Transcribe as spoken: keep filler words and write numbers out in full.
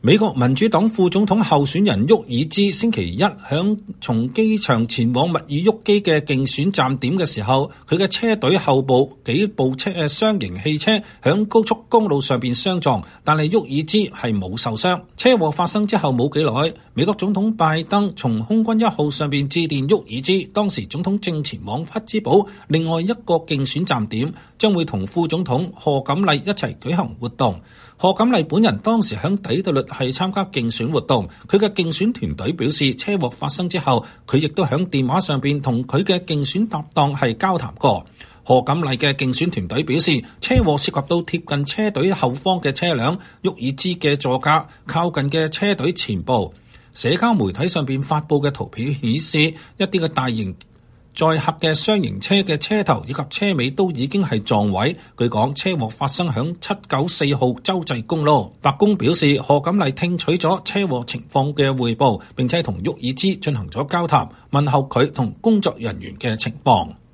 美國民主黨副總統候選人沃爾茲星期一響從機場前往密爾沃基嘅競選站點嘅時候，佢嘅車隊後部幾部車嘅雙型汽車響高速公路上邊相撞，但係沃爾茲係冇受傷。車禍發生之後冇幾耐，美國總統拜登從空軍一號上邊致電沃爾茲，當時總統正前往匹茲堡另外一個競選站點，將會同副總統賀錦麗一齊舉行活動。賀錦麗本人當時響底特律係參加競選活動，佢嘅競選團隊表示，車禍發生之後，佢亦都響電話上邊同佢嘅競選搭檔係交談過。賀錦麗嘅競選團隊表示，車禍涉及到貼近車隊後方嘅車輛，沃爾茲嘅座駕靠近嘅車隊前部。社交媒體上邊發布嘅圖片顯示，一啲嘅大型載客嘅雙型車嘅車頭以及車尾都已經係撞毀。據講，車禍發生響七九四號州際公路。白宮表示，賀錦麗聽取咗車禍情況嘅匯報，並且同沃爾茲進行咗交談，問候佢同工作人員嘅情況。